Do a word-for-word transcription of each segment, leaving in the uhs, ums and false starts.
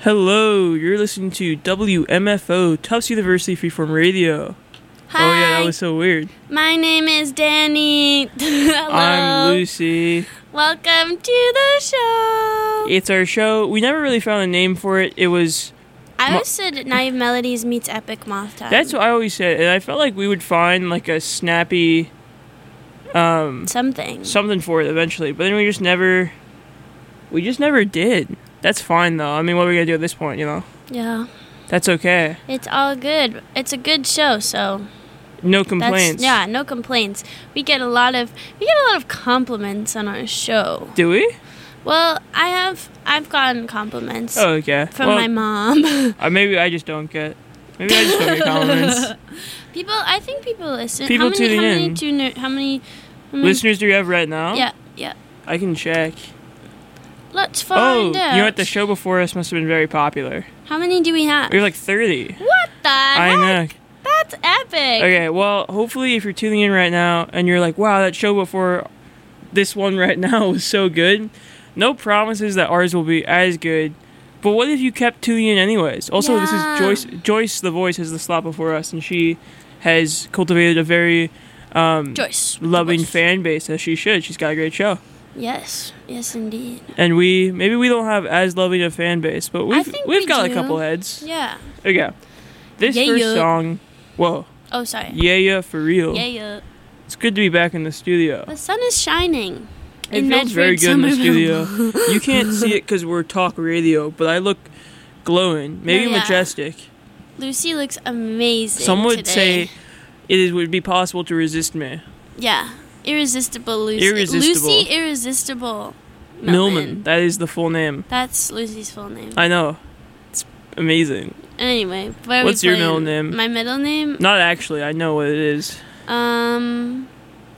Hello, you're listening to W M F O, Tufts University Freeform Radio. Hi. Oh yeah, that was so weird. My name is Danny. Hello. I'm Lucy. Welcome to the show. It's our show. We never really found a name for it. It was... I always said Naive Melodies meets Epic Moth Time. That's what I always said, and I felt like we would find like a snappy... Um, something. Something for it eventually, but then we just never... We just never did. That's fine, though. I mean, what are we going to do at this point, you know? Yeah. That's okay. It's all good. It's a good show, so... No complaints. Yeah, no complaints. We get a lot of we get a lot of compliments on our show. Do we? Well, I have I've gotten compliments. Oh, okay. From well, my mom. uh, maybe I just don't get. Maybe I just don't get compliments. People, I think people listen. People how many, tuning how many in. Tuner, how many? How many? Listeners do you have right now? Yeah, yeah. I can check. Let's Oh, find out. you know what? The show before us must have been very popular. How many do we have? We have like thirty. What the I heck? know. That's epic. Okay, well, hopefully if you're tuning in right now and you're like, wow, that show before this one right now was so good, no promises that ours will be as good. But what if you kept tuning in anyways? Also, Yeah. this is Joyce. Joyce, the voice, has the slot before us, and she has cultivated a very um, Joyce. loving Joyce. fan base, as she should. She's got a great show. Yes, yes, indeed. And we, maybe we don't have as loving a fan base, but we've, think we've we got do. a couple heads. Yeah. Okay. This Yeah, first yeah. song, whoa. Oh, sorry. Yeah, yeah, for real. Yeah, yeah. It's good to be back in the studio. The sun is shining. It in feels very Medford, good in the Somerville. studio. You can't see it because we're talk radio, but I look glowing, maybe No, yeah. majestic. Lucy looks amazing. Some would today. say it is, would be possible to resist me. Yeah. Irresistible Lucy. Irresistible. Lucy Irresistible Millman. Millman, that is the full name. That's Lucy's full name. I know. It's amazing. Anyway, where are What's we your playing? middle name? My middle name? Not actually, I know what it is. Um,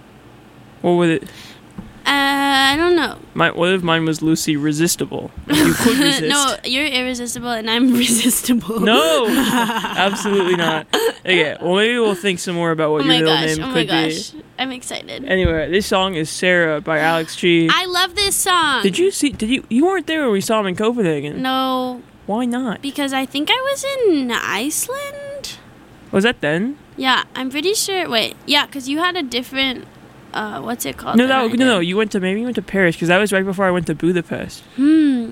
What would it? uh, I don't know. My, what if mine was Lucy Resistible? You could resist. No, you're irresistible and I'm resistible. No, absolutely not. Okay, well maybe we'll think some more about what Oh your my middle gosh, name oh my could gosh. be. I'm excited. Anyway, this song is Sarah by Alex G. I love this song. Did you see? Did you? You weren't there when we saw him in Copenhagen. No, Why not? because I think I was in Iceland. Was that then? Yeah, I'm pretty sure. Wait, yeah, because you had a different. Uh, what's it called? No, than I that, did. no, no. You went to maybe you went to Paris because that was right before I went to Budapest. Hmm.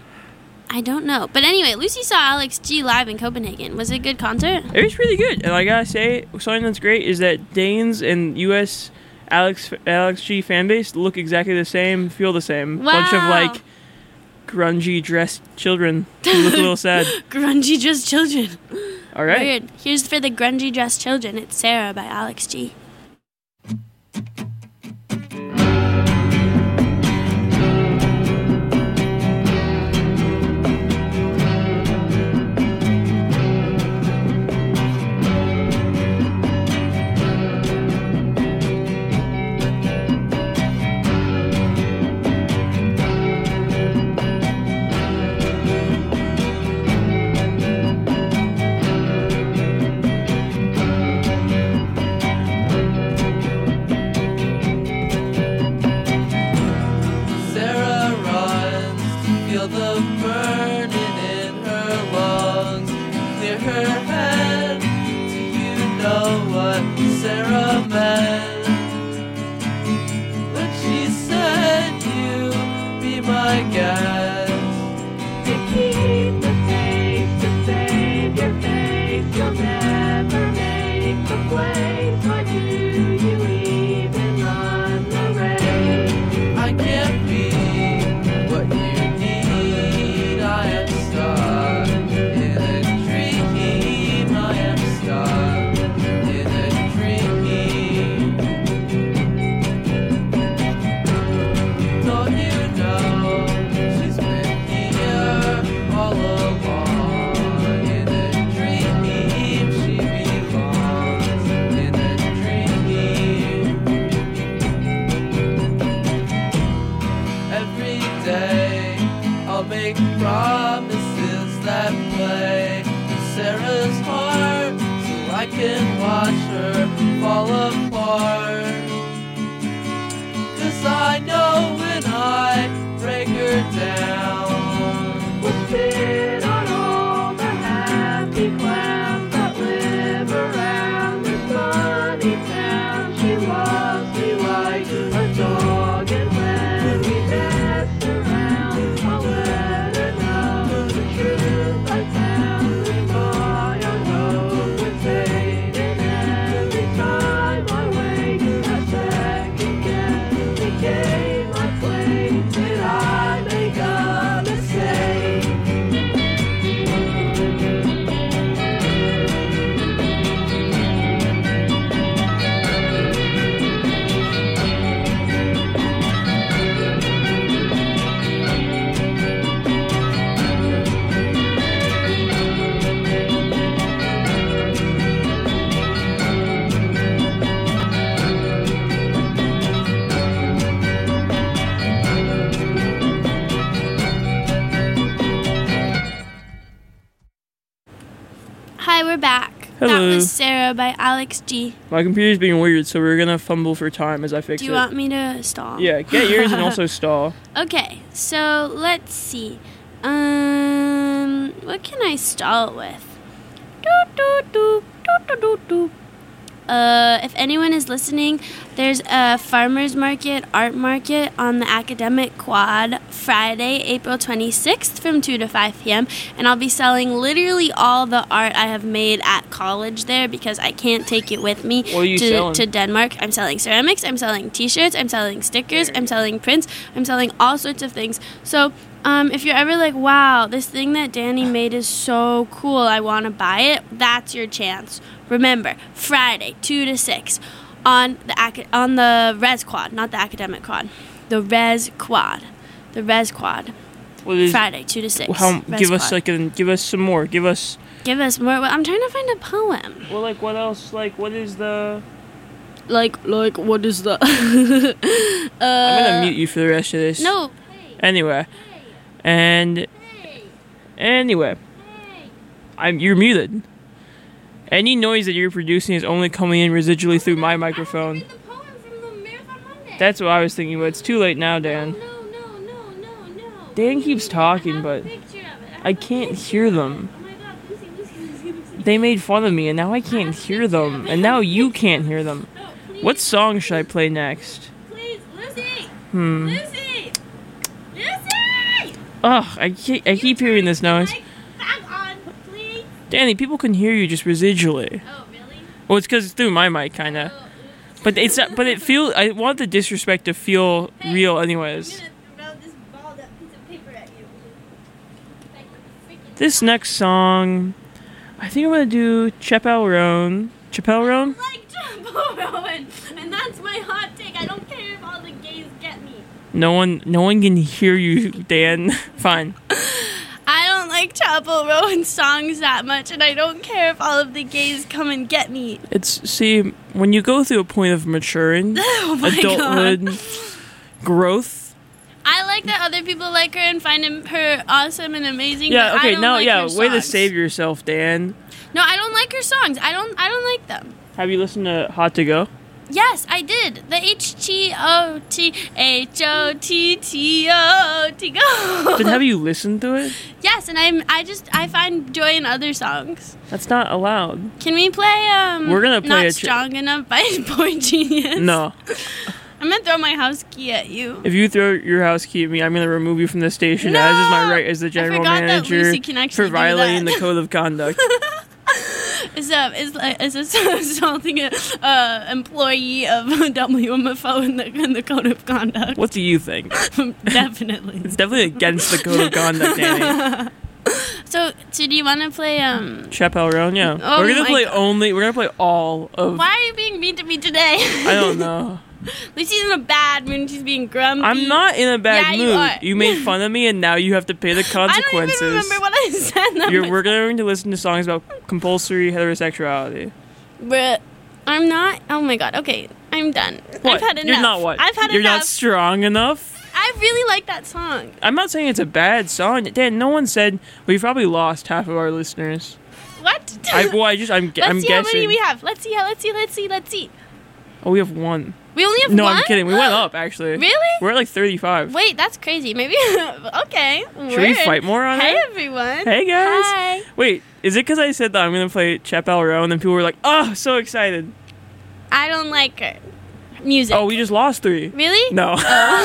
I don't know, but anyway, Lucy saw Alex G live in Copenhagen. Was it a good concert? It was really good, and I gotta say, something that's great is that Danes and U S Alex Alex G fan base look exactly the same, feel the same. Bunch of Wow. like grungy dressed children who look a little sad. Grungy dressed children. All right. Weird. Here's for the grungy dressed children. It's Sarah by Alex G. Sarah runs to feel the burning in her lungs. Clear her head. Do you know what Sarah meant when she said you be my guest? To keep the faith, to save your faith, you'll never make the place. Why do you even run the race? I can't be what you need. I am stuck in a dream. I am stuck in a dream. Don't you know she's been here all along? In a dream, she belongs in a dream. Every day I'll make promises that play in Sarah's heart, so I can watch her fall apart. 'Cause I know when I break her down, We'll sit on Hi, we're back. Hello. That was Sarah by Alex G. My computer's being weird, so we're gonna fumble for time as I fix Do you it. want me to stall? Yeah, get yours and also stall. Okay, so let's see. Um, what can I stall with? Doot, doot, doot, doot, doot, doot, doot. Uh, if anyone is listening, there's a farmers market, art market on the Academic Quad Friday, April twenty-sixth from two to five p.m. And I'll be selling literally all the art I have made at college there because I can't take it with me What are you to, selling? to Denmark. I'm selling ceramics, I'm selling t-shirts, I'm selling stickers, I'm selling prints, I'm selling all sorts of things. So Um, if you're ever like, wow, this thing that Danny made is so cool, I want to buy it, that's your chance. Remember, Friday, two to six, on the ac- on the Res Quad, not the Academic Quad. The Res Quad. The Res Quad. What is, Friday, two to six. how, Res give us Quad. like a, give us some more. Give us. Give us more. Well, I'm trying to find a poem. Well, like what else? Like what is the? Like, like, what is the... uh, I'm gonna mute you for the rest of this. No. Anyway, and anyway, I'm you're muted. Any noise that you're producing is only coming in residually through my microphone. The poem from the Marathon Monday. That's what I was thinking, but it's too late now, Dan. No, no, no, no, no. Dan keeps talking, I have but a picture of it. I have a can't picture hear of it. them. Oh my God, Lucy, Lucy, Lucy, Lucy. They made fun of me, and now I can't hear them, and now you can't hear them. No, please, What song should I play next? please, Lucy, Hmm. Lucy, Lucy. Ugh, I keep, I keep hearing this noise. Mic back on, please. Danny, people can hear you just residually. Oh, really? Well, it's because it's through my mic, kinda. But it's not, but it feel. I want the disrespect to feel real, anyways. I'm gonna throw this balled up piece of paper at you. Like a freaking This next song, I think I'm gonna do Chappelle Roan. Chappelle Roan? like Jumbo Rowan, and that's my hot take. I don't care if all the gays get me. No one, no one can hear you, Dan. Fine. I don't like Chappell Rowan songs that much, and I don't care if all of the gays come and get me. It's see when you go through a point of maturing, Oh my adulthood, God. growth. I like that other people like her and find him, her awesome and amazing. Yeah. but I Okay. don't Now, like yeah. her Way to songs. save yourself, Dan. No, I don't like her songs. I don't. I don't like them. Have you listened to Hot to Go? Yes, I did. The H T O T H O T T O T go. But have you listened to it? Yes, and I'm. I just. I find joy in other songs. That's not allowed. Can we play? Um. We're gonna play Not a ch- Strong Enough by Boy Genius. No. I'm gonna throw my house key at you. If you throw your house key at me, I'm gonna remove you from the station, No! as is my right as the general forgot that manager Lucy can actually for do violating that. the code of conduct. Is a is like is assaulting a uh, employee of W M F O in the in the code of conduct. What do you think? Definitely. It's definitely against the code of conduct, Danny. So, so do you want to play? Um, Chappelle Roan, yeah. Oh we're gonna my play God. only. We're gonna play all of. why are you being mean to me today? I don't know. Lucy's in a bad mood. She's being grumpy. I'm not in a bad Yeah, you mood. are. You made fun of me, and now you have to pay the I don't consequences. even remember what I said. That You're, was- we're going to listen to songs about compulsory heterosexuality. But I'm not. Oh my god. Okay, I'm done. What? I've had enough. You're not what? I've had You're enough. not strong enough. I really like that song. I'm not saying it's a bad song. Dan, no one said we've probably lost half of our listeners. What? I, well, I just I'm, let's I'm see how guessing. many we have. Let's see how. Let's see. Let's see. Let's see. Oh, we have one. We only have No, one. I'm kidding. We went up actually. Really? We're at like thirty-five. Wait, that's crazy. Maybe. Okay. Should we weird. fight more on Hey it? everyone. Hey guys. Hi. Wait, is it because I said that I'm gonna play Chappelle Roan and then people were like, "Oh, so excited." I don't like her. Music. Oh, we just lost three. Really? No.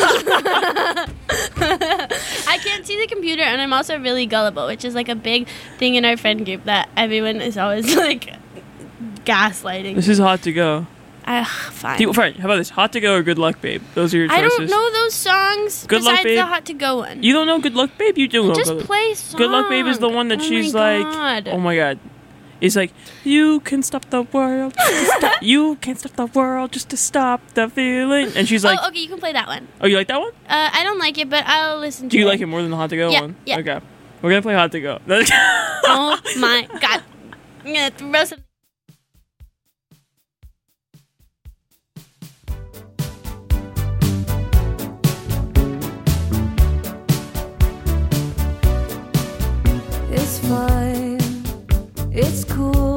I can't see the computer, and I'm also really gullible, which is like a big thing in our friend group that everyone is always like gaslighting. This is Hot to Go. Uh, fine. Do you, fine, how about this? Hot to Go or Good Luck Babe? Those are your I choices. don't know those songs Good Luck, besides the Babe. Hot to Go one. You don't know Good Luck Babe? You do know Just Good Luck. play song. Good Luck Babe is the one that Oh she's my like, God. oh my god. It's like, you can stop the world. just to stop- you can't stop the world just to stop the feeling. And she's like, oh, okay, you can play that one. oh, you like that one? Uh, I don't like it, but I'll listen to Do it. you like it more than the Hot to Go Yeah, one? yeah. Okay. We're going to play Hot to Go. Oh my god. I'm gonna throw some. It's fine, it's cool.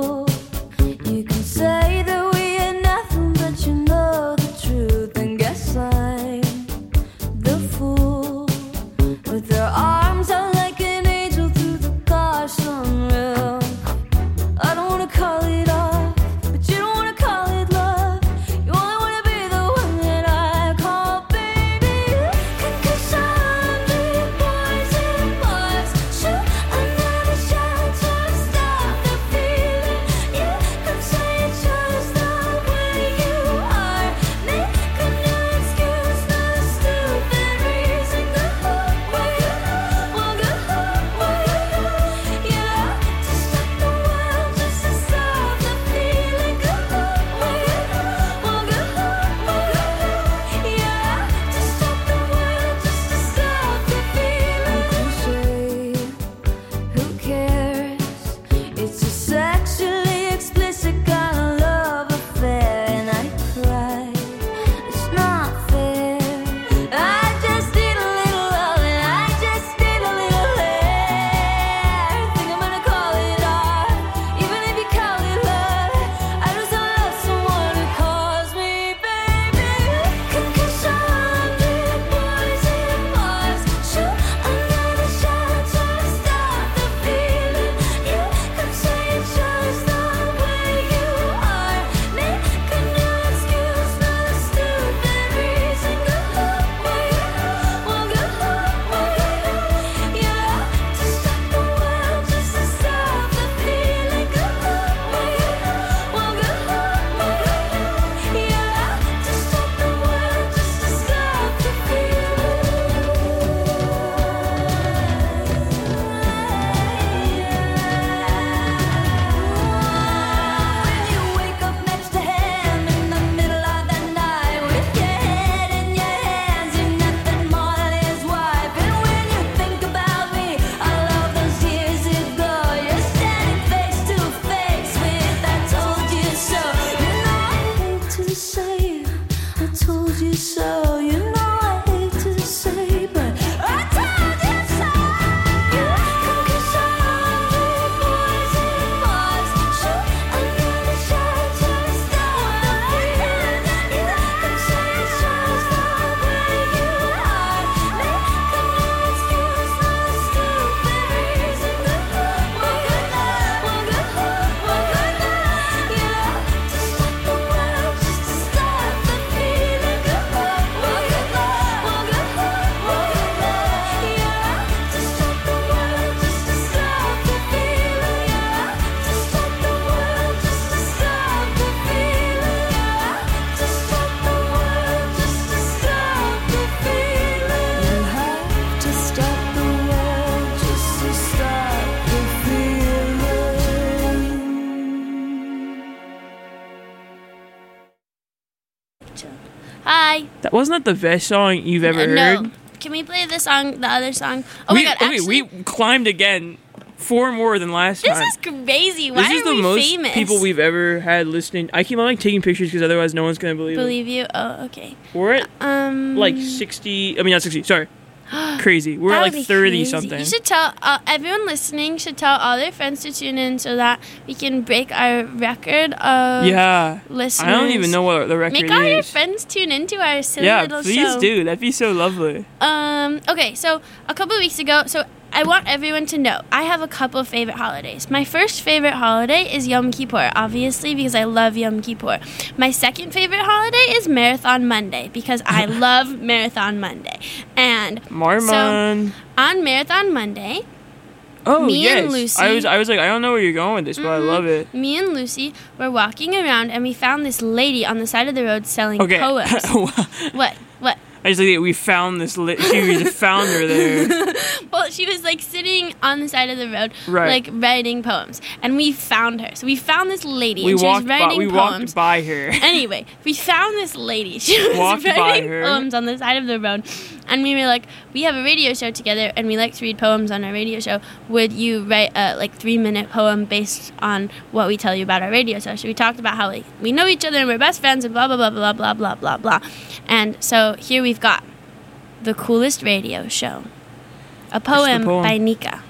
Bye. That wasn't that the best song you've ever Uh, no. heard. Can we play the song, the other song? Oh we, my god, okay, actually, we climbed again, four more than last this time. is crazy. Why this is are the we most famous? people we've ever had listening. I keep on like taking pictures because otherwise no one's gonna believe, Believe you? Oh, okay. it. We're at Um, like sixty. I mean, not sixty. Sorry, crazy. We're that at would like be thirty crazy. something. You should tell uh, everyone listening should tell all their friends to tune in so that we can break our record of Yeah, listeners. I don't even know what the record Make all your is. friends tune into our silly Yeah, little please show. do. That'd be so lovely. Um. Okay. So a couple of weeks ago, so I want everyone to know I have a couple of favorite holidays. My first favorite holiday is Yom Kippur, obviously because I love Yom Kippur. My second favorite holiday is Marathon Monday because I love Marathon Monday. And Marmon. on Marathon Monday, oh me yes. and Lucy- I was. I was like, I don't know where you're going with this, but I Mhm. love it. me and Lucy were walking around and we found this lady on the side of the road selling Okay. poems. What? What? I just like we found this. Li- she was a founder there. Well, she was like sitting on the side of the road, Right. like writing poems, and we found her. So we found this lady, We and she walked was by. writing We poems. walked by her. Anyway, we found this lady. She was Walked by writing her. poems on the side of the road, and we were like, "We have a radio show together, and we like to read poems on our radio show. Would you write a like three minute poem based on what we tell you about our radio show?" So we talked about how like we know each other and we're best friends and blah blah blah blah blah blah blah blah. And so here we've got the coolest radio show, a poem, poem? by Nika.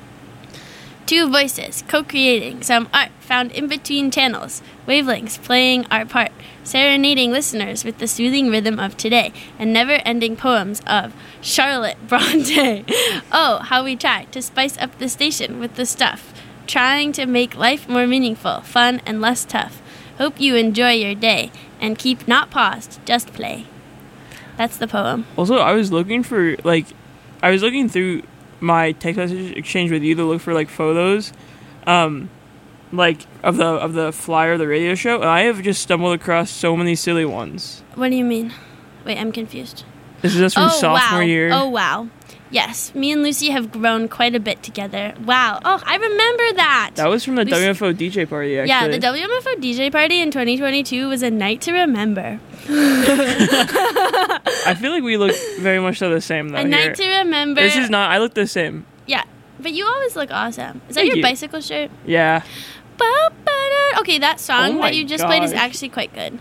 Two voices co-creating some art found in between channels, wavelengths playing our part, serenading listeners with the soothing rhythm of today, and never-ending poems of Charlotte Bronte. Oh, how we try to spice up the station with the stuff, trying to make life more meaningful, fun, and less tough. Hope you enjoy your day, and keep not paused, just play. That's the poem. Also, I was looking for like, I was looking through my text message exchange with you to look for like photos, um, like of the of the flyer of the radio show, and I have just stumbled across so many silly ones. What do you mean? Wait, I'm confused. This is just from oh, sophomore wow. year. Oh, wow. Yes, me and Lucy have grown quite a bit together. Wow. Oh, I remember that. That was from the Lucy- W F O D J party. Actually, Yeah, the W M F O D J party in twenty twenty-two was a night to remember. I feel like we look very much so the same though. a here. night to remember. This is not. I look the same. Yeah, but you always look awesome. Is that Thank your you. bicycle shirt? Yeah. Ba-ba-da- Okay, that song Oh my that you just played is gosh. actually quite good.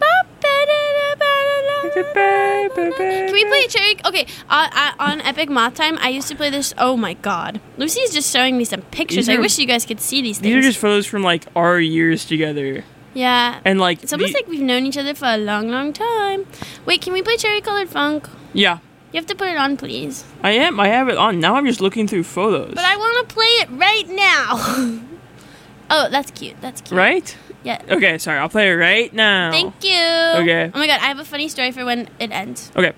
Ba-ba-da-da-ba-da-da. Can we play Cherry? Okay, uh, uh, on Epic Moth Time, I used to play this. Oh my god. Lucy's just showing me some pictures. These I are- wish you guys could see these These things. are just photos from like our years together, yeah. and like. It's almost the- like we've known each other for a long, long time. Wait, can we play Cherry Colored Funk? Yeah, You have to put it on, please. I am. I have it on. Now I'm just looking through photos. But I want to play it right now. Oh, that's cute. That's cute. Right? Yeah. Okay, sorry. I'll play it right now. Thank you. Okay. Oh my god, I have a funny story for when it ends. Okay.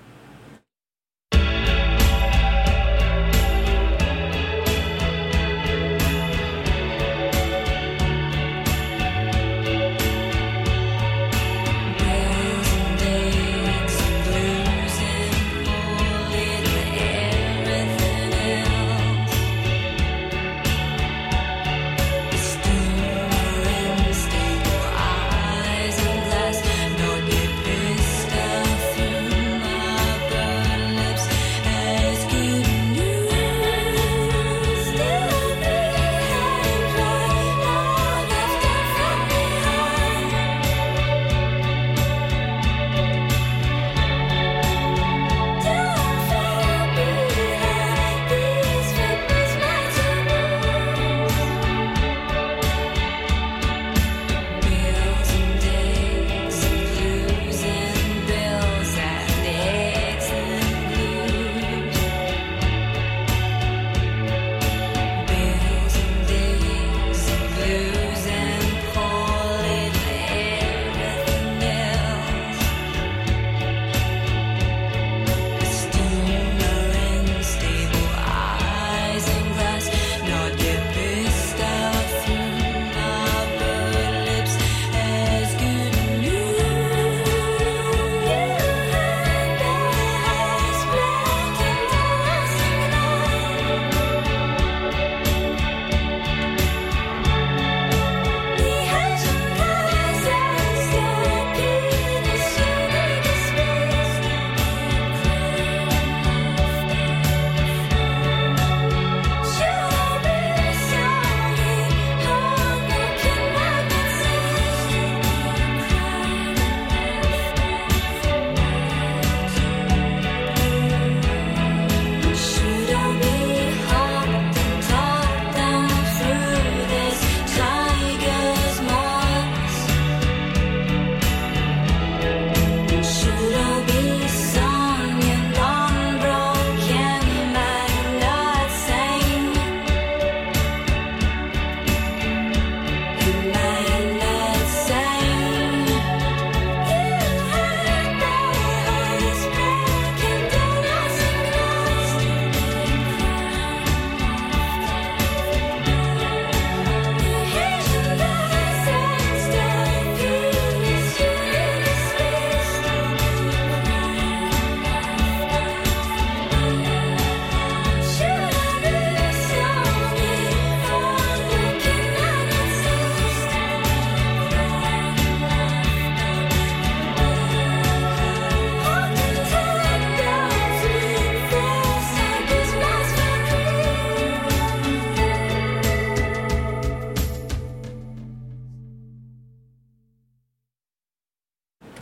Eyes and glass, no deep through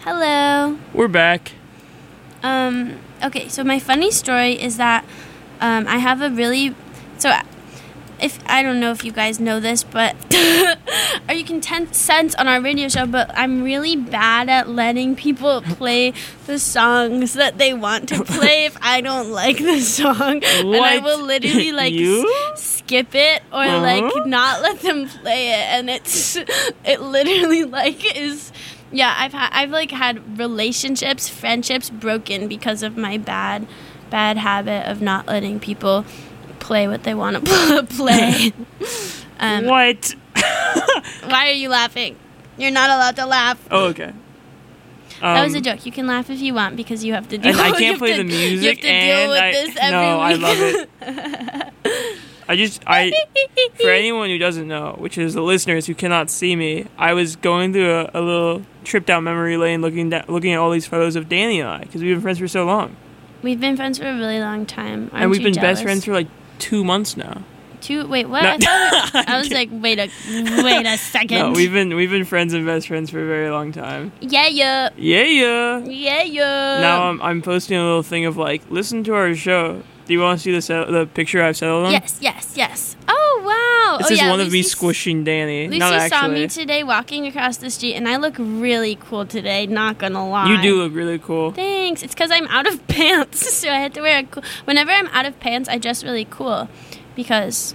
Hello. We're back. Um, okay, so my funny story is that um, I have a really so if I don't know if you guys know this, but or you can ten- sense on our radio show, but I'm really bad at letting people play the songs that they want to play if I don't like the song, and I What? will literally like You? s- skip it or like Uh-huh. not let them play it, and it's it literally like is. Yeah, I've had I've like had relationships, friendships broken because of my bad, bad habit of not letting people play what they want to play. um, What? why are you laughing? You're not allowed to laugh. Oh, okay. That was a Um, joke. You can laugh if you want because you have to deal. And I you can't have play to- the You have music, to deal and with I this every no, I week. love it. I just I for anyone who doesn't know, which is the listeners who cannot see me, I was going through a, a little trip down memory lane, looking da- looking at all these photos of Danny and I, because we've been friends for so long, We've been friends for a really long time. Aren't and we've you been jealous? best friends for like two months now. Two. Wait, what? No. I, thought, I was like, wait a wait a second. No, we've been we've been friends and best friends for a very long time. yeah, yeah, Yeah, yeah. yeah, yeah. Now I'm I'm posting a little thing of like, listen to our show. Do you want to see the set- the picture I've settled on? Yes, yes, yes. Oh wow! This oh, is yeah, one of me Lucy s- squishing Danny. Lucy Not saw actually. me today walking across the street, and I look really cool today. Not gonna lie. You do look really cool. Thanks. It's because I'm out of pants, so I had to wear a. Cool- Whenever I'm out of pants, I dress really cool, because.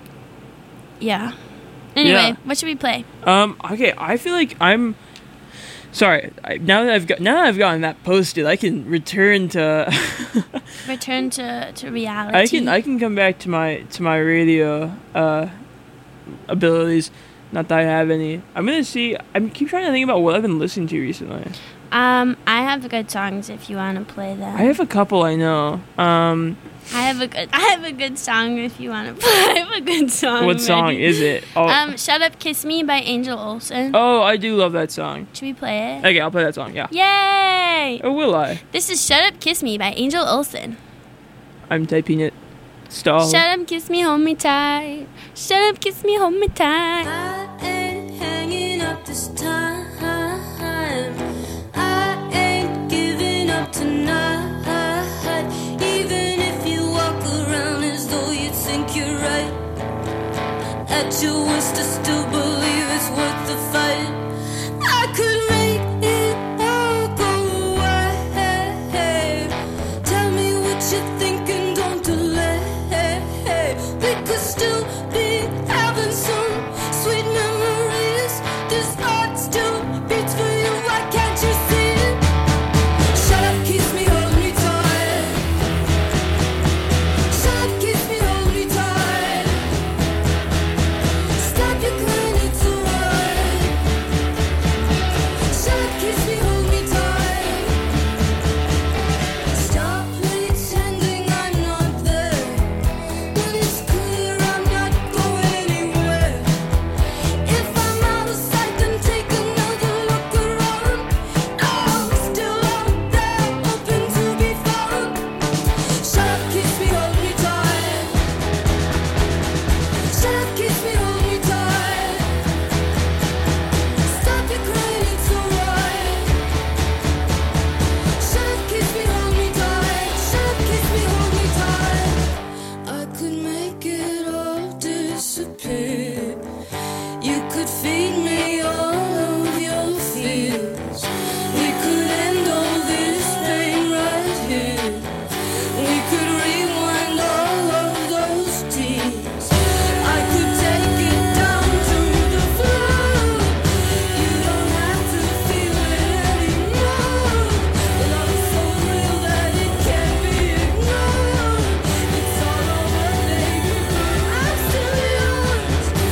Yeah. Anyway, Yeah. what should we play? Um. Okay. I feel like I'm. Sorry. I, now that I've got now that I've gotten that posted, I can return to. Return to, to reality. I can I can come back to my to my radio uh, abilities. Not that I have any. I'm gonna see. I keep trying to think about what I've been listening to recently. Um, I have good songs if you want to play them. I have a couple I know. Um. I have a good. I have a good song if you want to play. I have a good song. What song ready. is it? Oh. Um, "Shut Up, Kiss Me" by Angel Olsen. oh, I do love that song. Should we play it? Okay, I'll play that song. Yeah. Yay! Or will I? This is "Shut Up, Kiss Me" by Angel Olsen. I'm typing it. Stall. Shut up, kiss me, hold me tight. Shut up, kiss me, hold me tight. I ain't hanging up this time. I ain't giving up tonight. Even if you walk around as though you think you're right, at your worst, I still believe it's worth the fight. I could make it all go away. Tell me what you're thinking, don't delay. We could still be having some sweet memories. This heart still beats for you, why can't you see it? Shut up, kiss me, hold me tight. Shut up, kiss me, hold me tight. Stop your crying, it's alright. Shut up, kiss me, hold me tight. Stop pretending I'm not there. When it's clear I'm not going anywhere. If I'm out of sight, then take another look around. I'm still out there, hoping to be found. Shut up, kiss me, hold me tight. Shut up, kiss me, hold me tight. Stop your crying, it's alright. Shut up, kiss me, hold me tight. Shut up, kiss me, hold me tight. I could make it all disappear. You could feed me all of your fears. We could end all this pain right here. We could rewind all of those tears. I could take it down to the floor. You don't have to feel it anymore. Love is so real that it can't be ignored. It's all over, baby, but I'm still yours.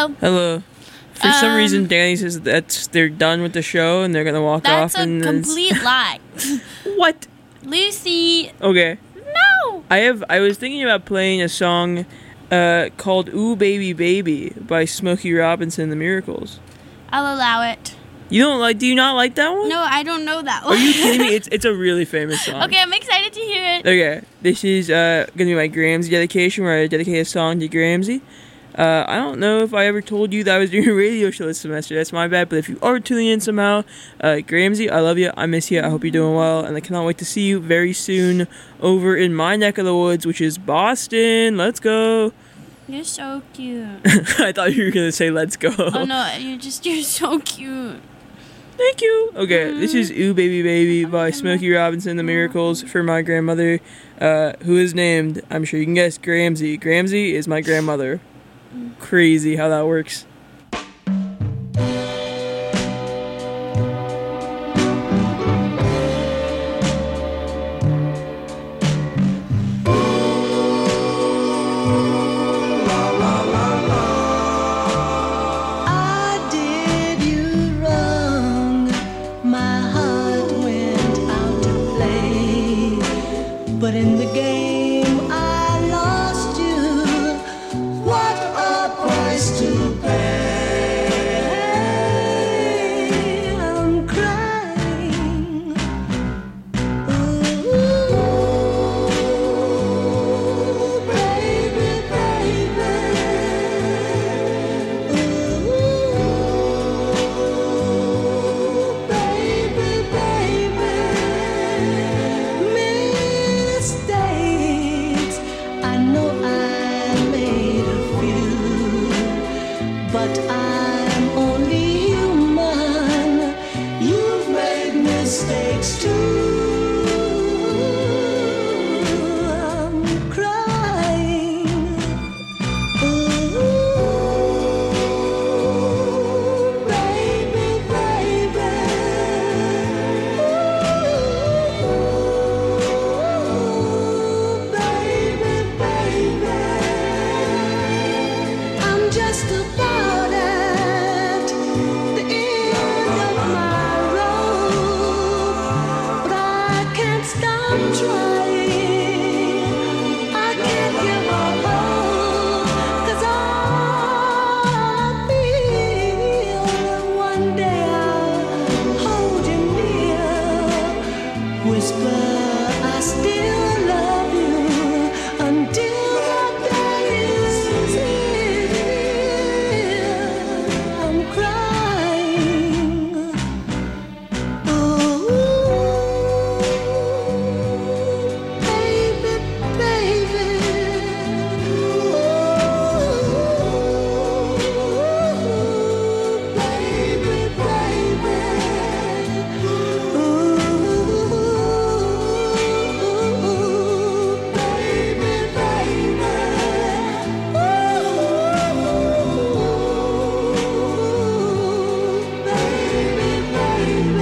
Hello. Hello. For some Um, reason, Danny says that's they're done with the show and they're gonna walk That's off. a and then- complete lie. What? Lucy, Okay. no. I have. I was thinking about playing a song uh, called "Ooh Baby Baby" by Smokey Robinson and the Miracles. I'll allow it. You don't like? Do you not like that one? No, I don't know that one. Are you kidding me? It's it's a really famous song. Okay, I'm excited to hear it. Okay, this is uh, gonna be my Gramsy dedication, where I dedicate a song to Gramsy. Uh, I don't know if I ever told you that I was doing a radio show this semester. That's my bad. But if you are tuning in somehow, uh, Gramsy, I love you. I miss you. I hope you're doing well, and I cannot wait to see you very soon over in my neck of the woods, which is Boston. Let's go. You're so cute. I thought you were gonna say "Let's go." Oh no, you're just you're so cute. Thank you. Okay, this is "Ooh Baby Baby" by Smokey Robinson and the Miracles for my grandmother, uh, who is named, I'm sure you can guess, Gramsy. Gramsy is my grandmother. Crazy how that works. I did you wrong. My heart went out to play, but in the game I lost you. What a price to pay! I'm crying. Ooh, baby, baby. Ooh, baby, baby. Mistakes, I know I made a few, but I'm only human. You've made mistakes too. I'm crying. Ooh, baby, baby. Ooh, baby, baby. I'm just about at the end of my rope, but I can't stop trying. I can't give up hope, 'cause I feel that one day I'll hold you near, whisper I still love you until that day is here. I'm crying. Ooh, baby, baby. Ooh, baby, baby. Ooh, baby, baby. Ooh, baby,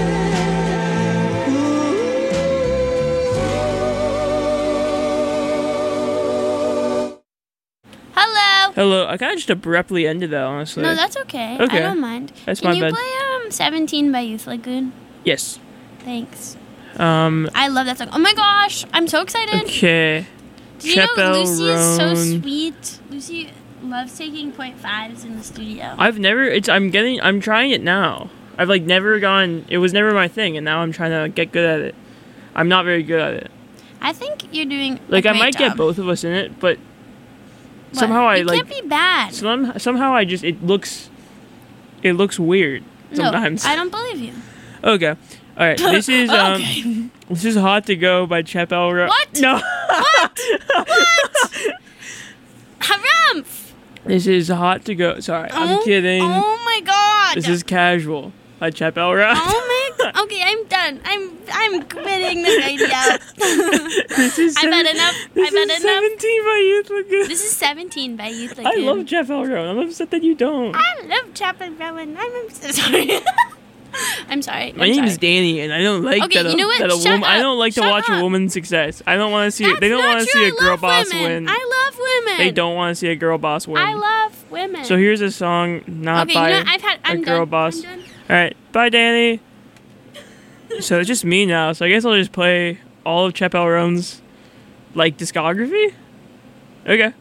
baby. Hello. Hello. I kind of just abruptly ended that, honestly. No, that's okay. Okay. I don't mind. That's Can my you bad. play um seventeen by Youth Lagoon? Yes. Thanks. Um. I love that song. Oh my gosh, I'm so excited. Okay. Do you know Chapel Lucy is so Roan. sweet? Lucy loves taking point fives in the studio. I've never. It's. I'm getting. I'm trying it now. I've like never gone. It was never my thing, and now I'm trying to get good at it. I'm not very good at it. I think you're doing Like a I great might job. get both of us in it, but What? somehow I it like. can't be bad. Some, somehow I just it looks. It looks weird sometimes. No, I don't believe you. Okay. All right. This is um. Okay. This is "Hot to Go" by Chet Elro. What? No. What? What? Harumph! This is "Hot to Go." Sorry, I'm Oh, kidding. Oh my god. This is "Casual" by Chet Elro. Oh my god. Okay, I'm done. I'm I'm quitting the radio. This is I've seven- had enough. This I've had is enough. seventeen by Youth Lagoon. This is seventeen by Youth I Lagoon. love Jeff Elro. I'm upset that you don't. I love Chapel Rowan. I'm so sorry. I'm sorry. My I'm name sorry. is Danny, and I don't like Okay, that. A, you know what? that a Shut woman. I up. don't like to Shut watch up. a woman's success. I don't want to see. That's They don't not want to true. see a I girl love boss women. win. I love women. They don't want to see a girl boss win. I love women. So here's a song not okay, by you know, I've had. I'm a girl done. boss. I'm done. All right, bye, Danny. So it's just me now. So I guess I'll just play all of Chappelle Roan's like discography. Okay.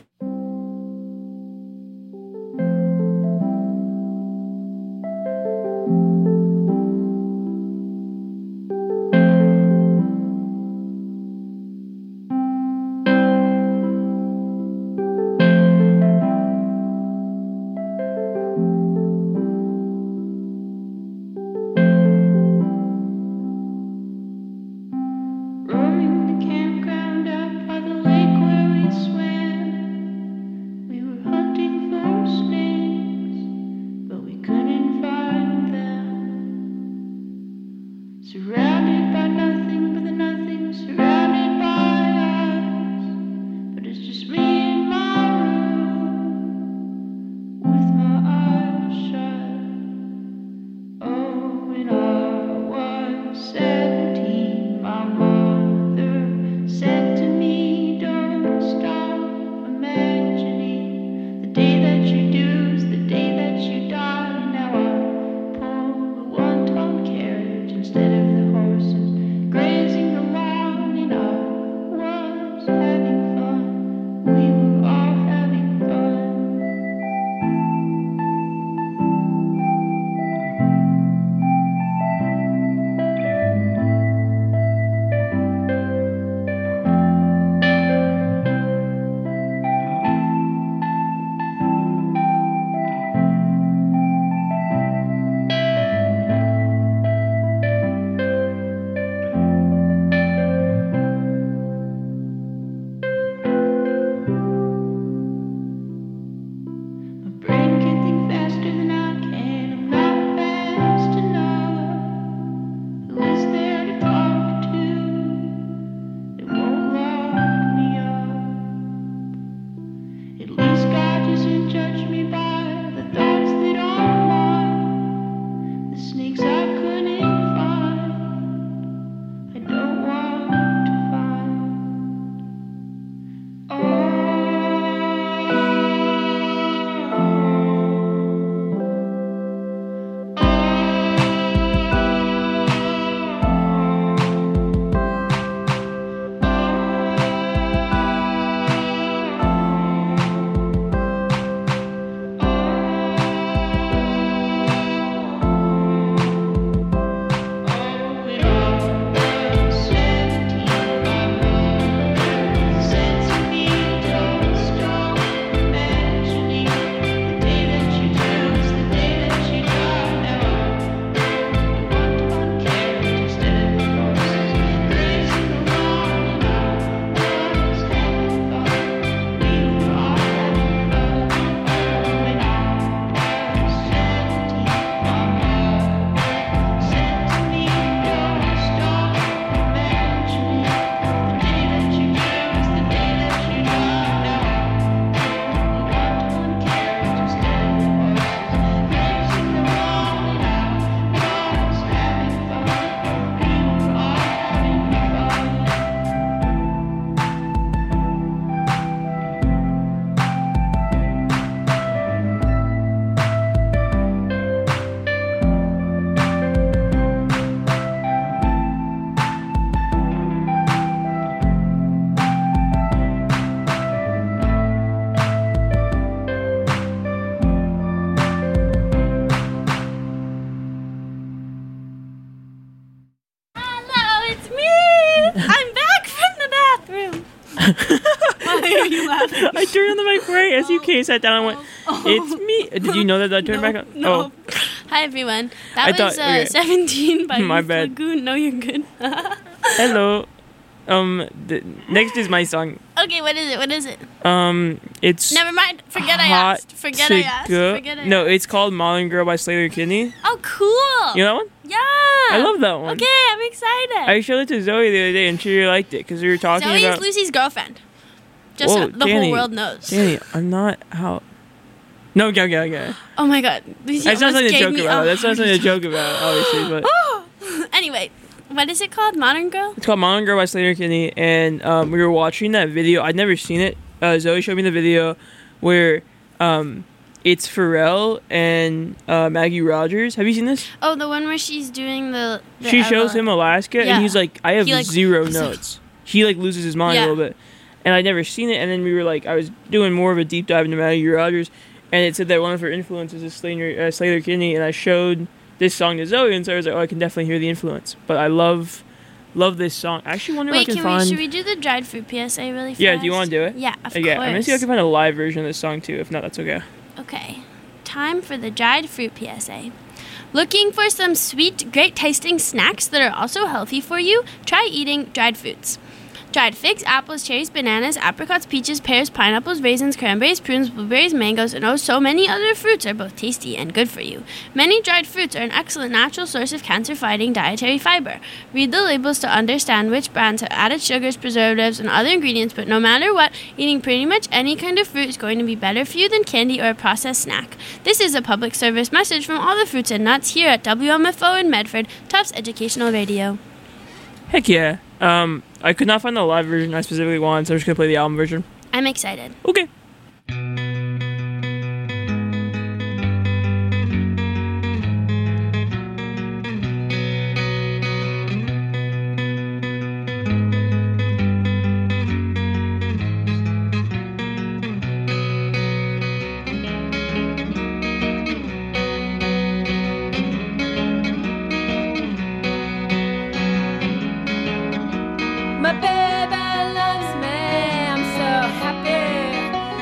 Roaming the campground out by the lake where we swam. We were hunting for snakes, but we couldn't find them. Surrounded by nothing but the nothing, surrounded by us. But it's just me in my room with my eyes shut. Oh, when I was seventeen, my mother said to me, don't stop imagining the day that you do is the day that you die. Now I pull the one-ton carriage instead of the horses grazing the lawn, and I was having fun. We were all having fun. My brain can think faster than I can. I'm not fast enough. Who is there to talk to? It won't lock me up. At least God doesn't judge me by the thoughts that are mine. The snakes I couldn't find, I don't want to find. Hello, it's me. I'm back from the bathroom. Why are you laughing? I turned on the mic right as you came sat down and went, it's me. Did you know that I turned No, back on? no. Oh, Hi everyone. That I was thought- uh, okay. seventeen by My Youth bad. Lagoon. No, you're good. hello. Um, the, next is my song. Okay, what is it? What is it? Um, it's Never mind. Forget I Hot asked. Forget to I asked. Go. Forget I No, asked. it's called Modern Girl by Slater Kinney. Oh, cool. You know that one? Yeah. I love that one. Okay, I'm excited. I showed it to Zoe the other day and she really liked it because we were talking Zoe about. is Lucy's girlfriend. Just Whoa, so the Danny, whole world knows. Danny, I'm not out. No, okay, okay, okay. Oh my god. Lucy That's not almost something to gave joke me about. a That's not heart something to attack. joke about, obviously. But Oh. Anyway, what is it called? Modern Girl? it's called Modern Girl by Slater Kinney, and um, we were watching that video. I'd never seen it. Uh, Zoe showed me the video where Um, it's Pharrell and uh, Maggie Rogers. Have you seen this? Oh, the one where she's doing the. the She shows Ella- him Alaska, Yeah. and he's like, "I have He, like, zero he's like- notes." He like loses his mind Yeah. a little bit, and I'd never seen it. And then we were like, I was doing more of a deep dive into Maggie Rogers, and it said that one of her influences is Slater, uh, Slater Kinney, and I showed this song to Zoe, and so I was like, "Oh, I can definitely hear the influence." But I love, love this song. I actually wonder Wait, if I can can, we? find. Should we do the dried fruit P S A really fast? Yeah, do you wanna do it? Yeah, of Uh, yeah, course. I'm gonna see if I can find a live version of this song too. If not, that's okay. Okay, time for the dried fruit P S A. Looking for some sweet, great tasting snacks that are also healthy for you? Try eating dried fruits. Dried figs, apples, cherries, bananas, apricots, peaches, pears, pineapples, raisins, cranberries, prunes, blueberries, mangoes, and oh so many other fruits are both tasty and good for you. Many dried fruits are an excellent natural source of cancer-fighting dietary fiber. Read the labels to understand which brands have added sugars, preservatives, and other ingredients, but no matter what, eating pretty much any kind of fruit is going to be better for you than candy or a processed snack. This is a public service message from all the fruits and nuts here at W M F O in Medford, Tufts Educational Radio. Heck yeah. Um, I could not find the live version I specifically wanted, so I'm just gonna play the album version. I'm excited. Okay. My baby loves me, I'm so happy.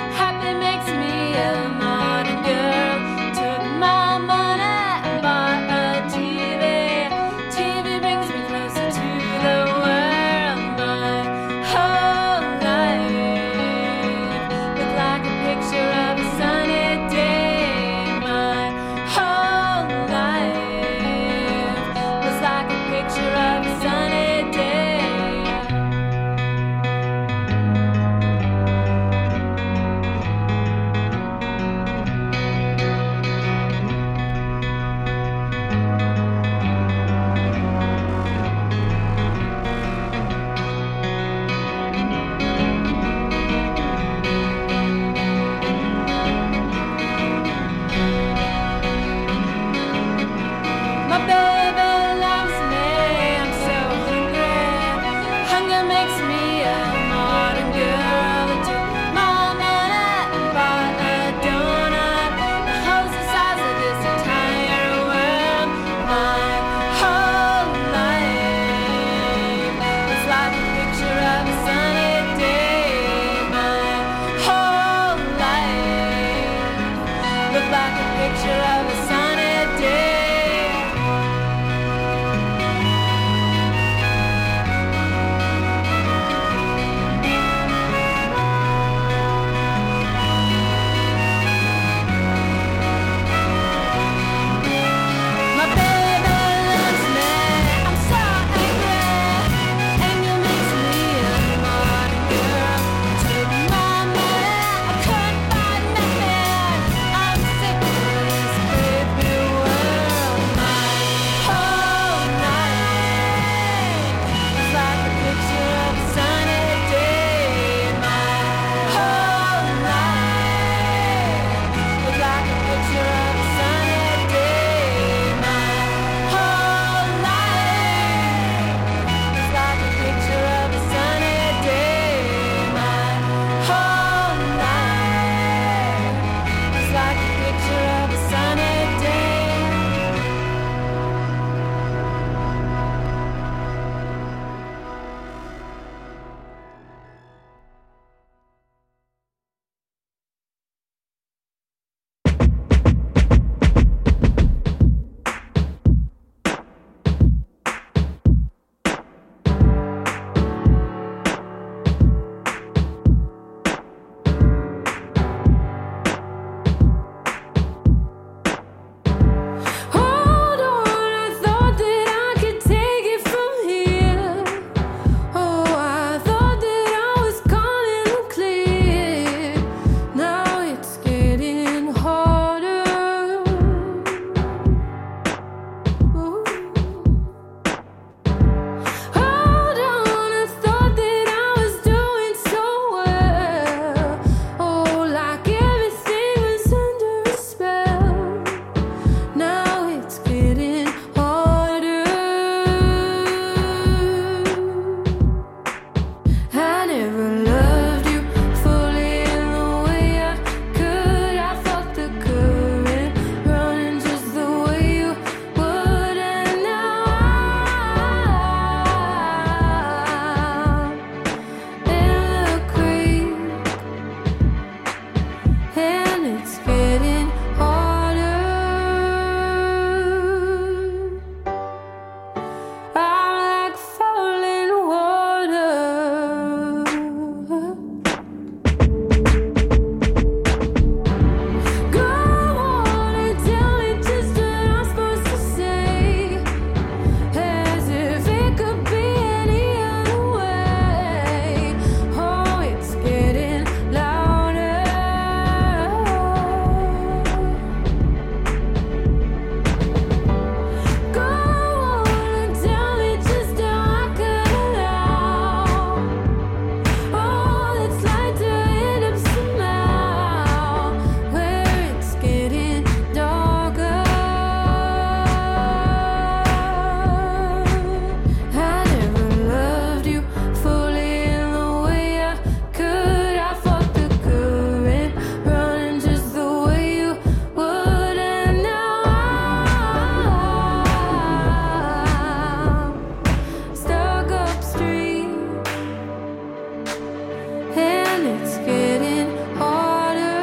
it's getting harder.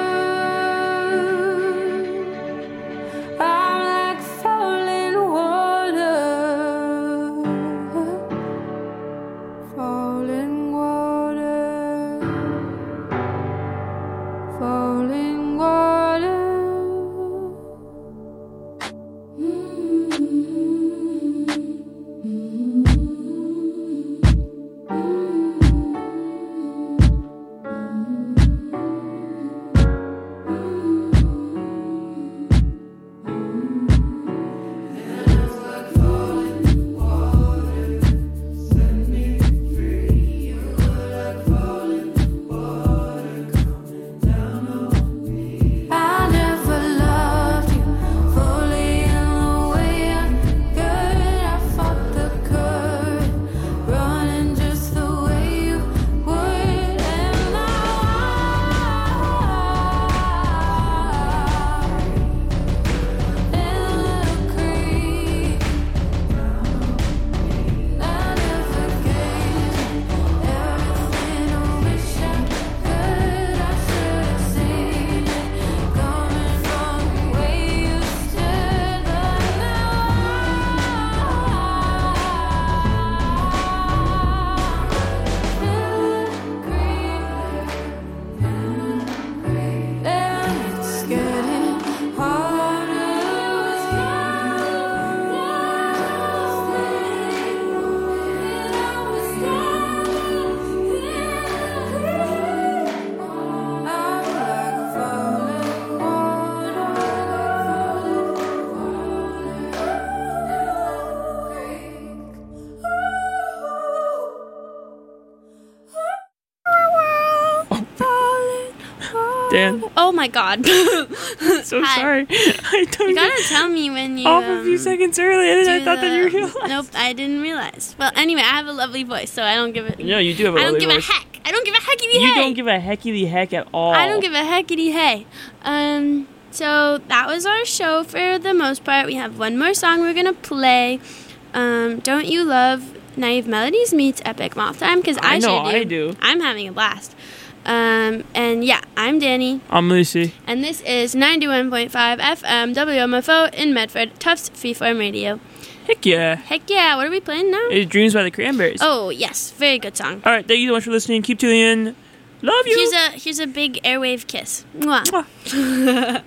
I'm like falling water, falling water, falling water. I never loved you fully in the way I could. I fought the current, running just the way you would, and now I'm in the creek. I never gave everything I wish I could. I should have seen it coming from where you stood, but now and it's getting Dan, Oh my god. so Hi. sorry. I don't You gotta tell me when you. off a few um, seconds early, and do I thought that you the- realized. Nope, I didn't realize. Well, anyway, I have a lovely voice, so I don't give it. No, you do have a I don't lovely give voice. a heck. I don't give a heckity You hey. don't give a heckity heck at all. I don't give a heckity hey. Um, so that was our show for the most part. We have one more song we're gonna play. Um, Don't You Love Naive Melodies meets Epic Moth Time? Because I, I know, sure do. I do. I'm having a blast. Um, and yeah, I'm Danny, I'm Lucy. and this is ninety-one point five F M W M F O in Medford, Tufts Freeform Radio. Heck yeah. Heck yeah, what are we playing now? It's Dreams by the Cranberries. Oh, yes, very good song. All right, thank you so much for listening. Keep tuning in. Love you. Here's a here's a big airwave kiss. Mwah. Mwah.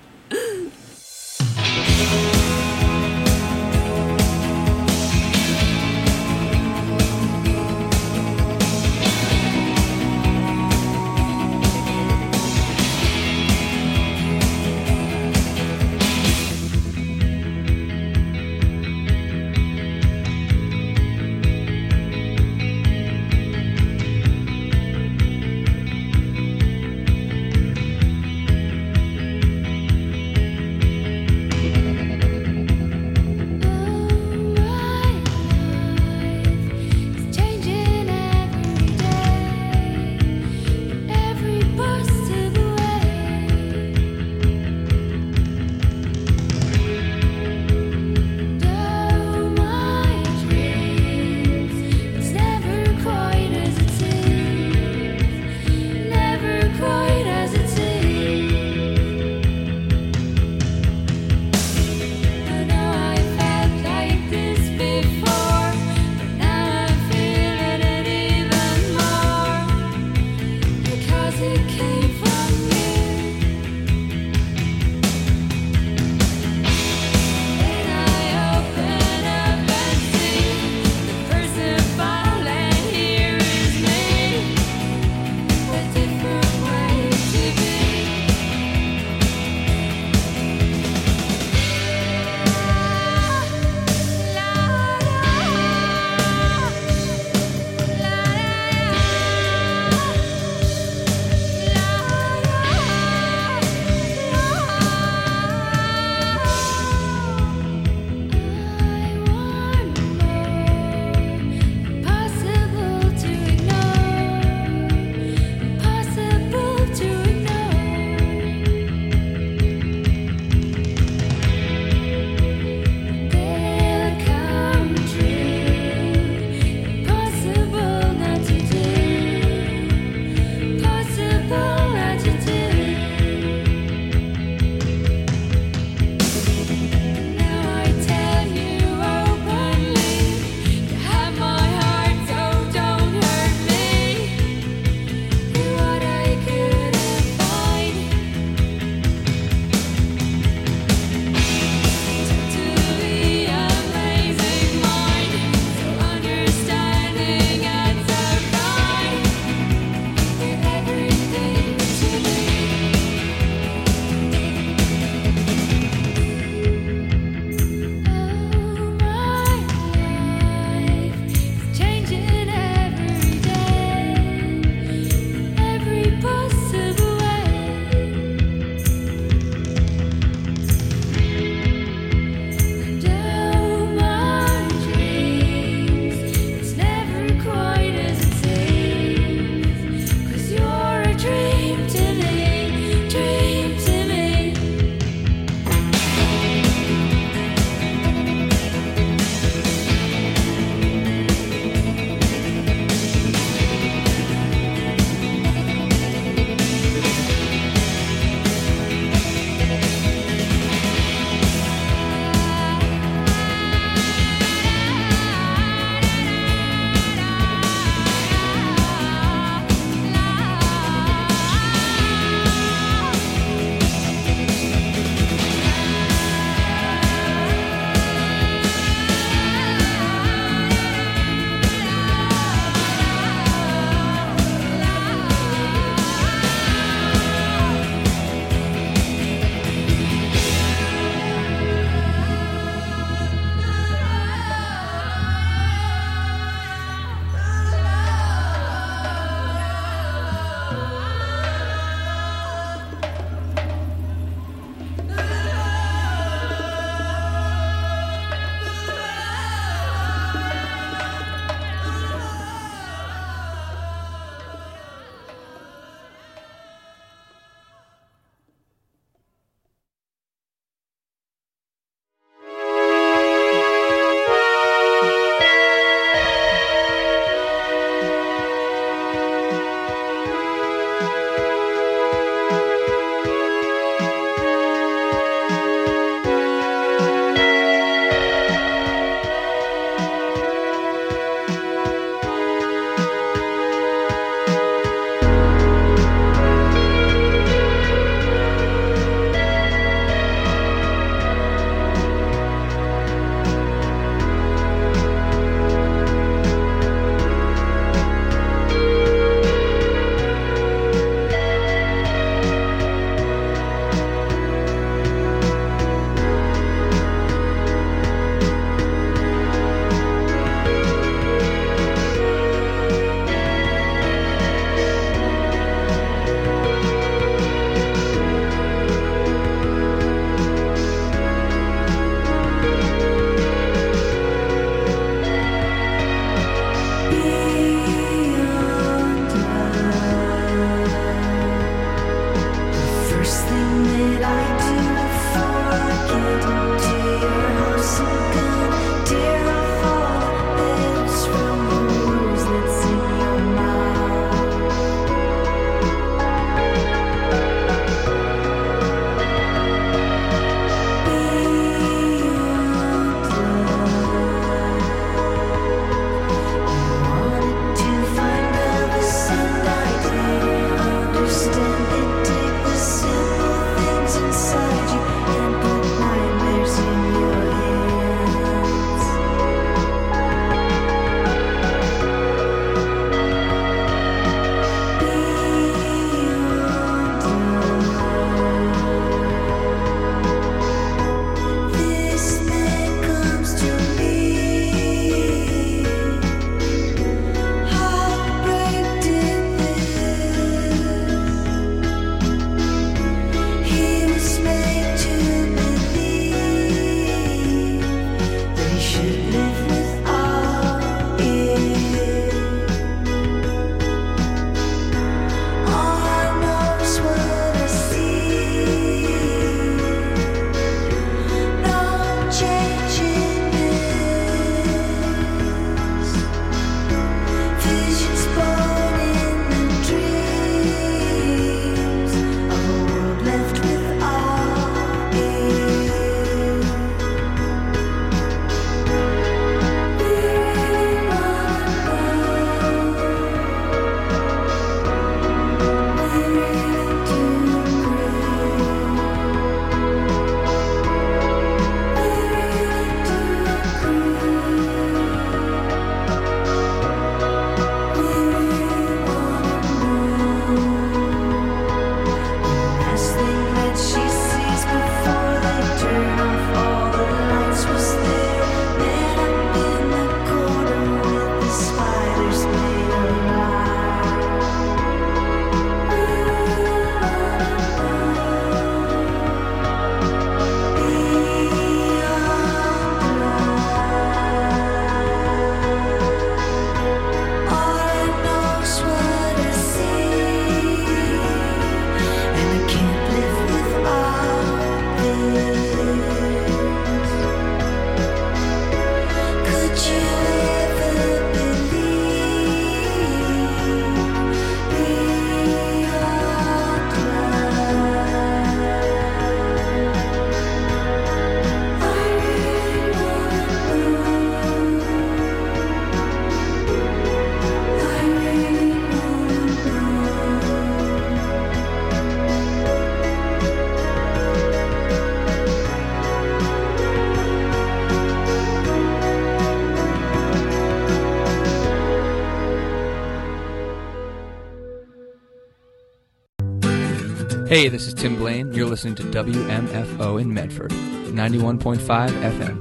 Hey, this is Tim Blaine. You're listening to W M F O in Medford, ninety-one point five F M.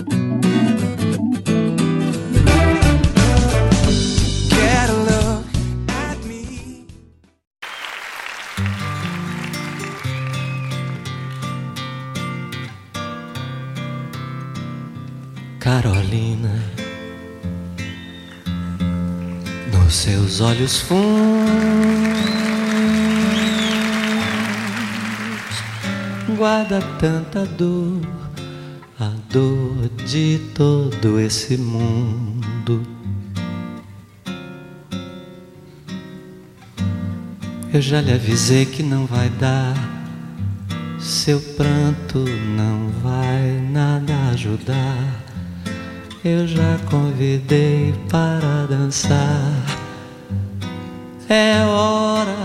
Get a look at me. Carolina, nos seus olhos fundos guarda tanta dor, a dor de todo esse mundo. Eu já lhe avisei que não vai dar, seu pranto não vai nada ajudar. Eu já convidei para dançar, é hora